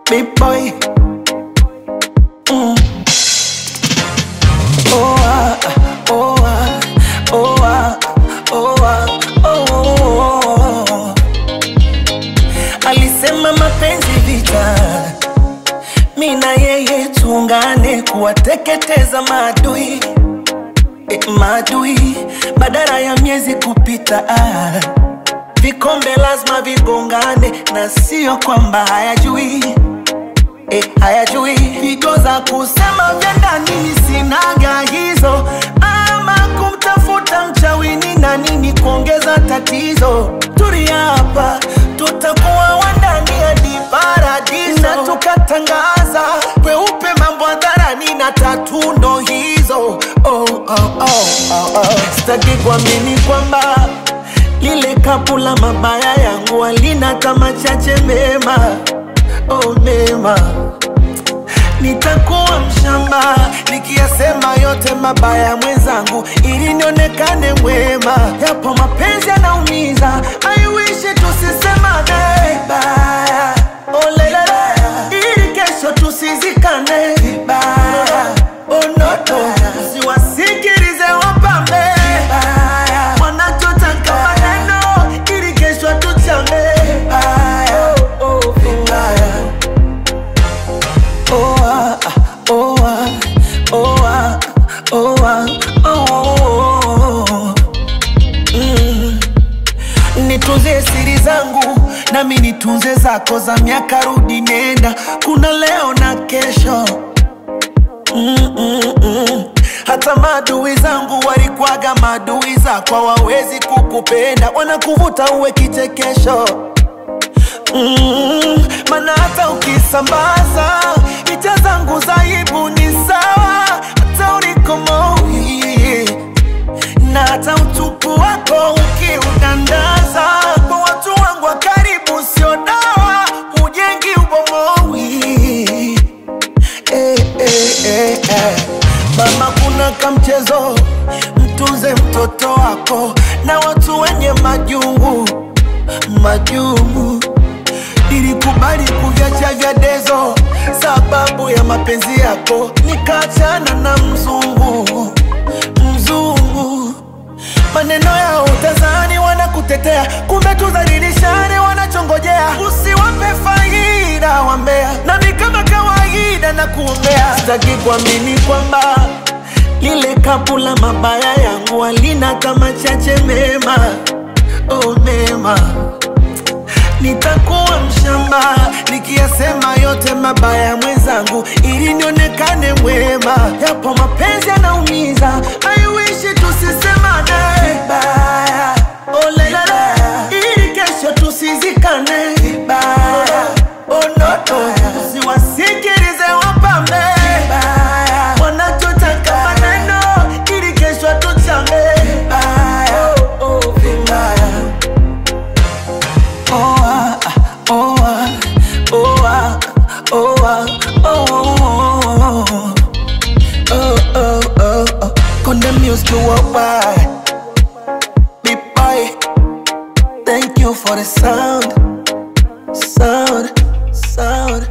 big boy. Oh ah, oh ah, oh ah, oh ah, oh. Alisema mapenzi vita, mimi na yeye tuungane kuwateketeza maadui, maadui badala ya miezi kupita. Vikombe lazima vigongane na sio kwamba hayajui, hayajui. Figo za kusema vya ndani sinaga hizo, ama kumtafuta mchawini na nini kuongeza tatizo. Tulia hapa, tutakuwa wandani hadi paradiso, na tukatangaza kweupe mambo hadharani na tatu ndo hizo. Sitaki kuamini kwamba lile kapu la mabaya yangu halina kama chache mema. Mema, nitakuwa mshamba nikiyasema yote mabaya mwenzangu ili nionekane mwema. Yapo mapenzi yanaumiza, I wish tusisemane vibaya. Oh lelele, ili kesho tusizikane vibaya. Oh no, usiwasikilize wapambe vibaya, wanachotaka maneno ili kesho tuchame vibaya. Vibaya. Oh ah, oh ah, oh ah, oh ah, oh. Nitunze siri zangu nami nitunze zako, za miaka rudi nenda, kuna leo na kesho. Hata maadui zangu walikuwaga maadui zako, hawawezi kukupenda, wanakuvuta uwe kichekesho. Mana hata ukisambaza picha zangu za aibu ni sawa, hata ulikomoi na hata utupu wako ukiudandaza kwa watu wangu wa karibu, sio dawa, hujengi ubomoi. Mama, kuna kamchezo, mtunze mtoto wako na watu wenye majungu, majungu. Nilikubali kuviacha vya dezo sababu ya mapenzi yako, nikaachana na mzungu, mzungu. Maneno ya utazani wanakutetea, kumbe tuzalilishane wanachongojea. Usiwape faida wambea, nami kama kawaida na kuombea. Sitaki kuamini kwamba lile kapu la mabaya yangu halina kama chache mema. Mema, nitakuwa mshamba nikiyasema yote mabaya mwenzangu ili nionekane mwema. Yapo mapenzi yanaumiza, I wish tusisemane vibaya. Oh lelele, ili kesho tusizikane vibaya. Oh no, usiwasikilize wapambe vibaya, wanachotaka maneno ili kesho tuchame vibaya. Vibaya. Oh ah, oh ah, oh ah, oh ah, oh. Condemn music worldwide. Big boy, thank you for the sound, sound, sound.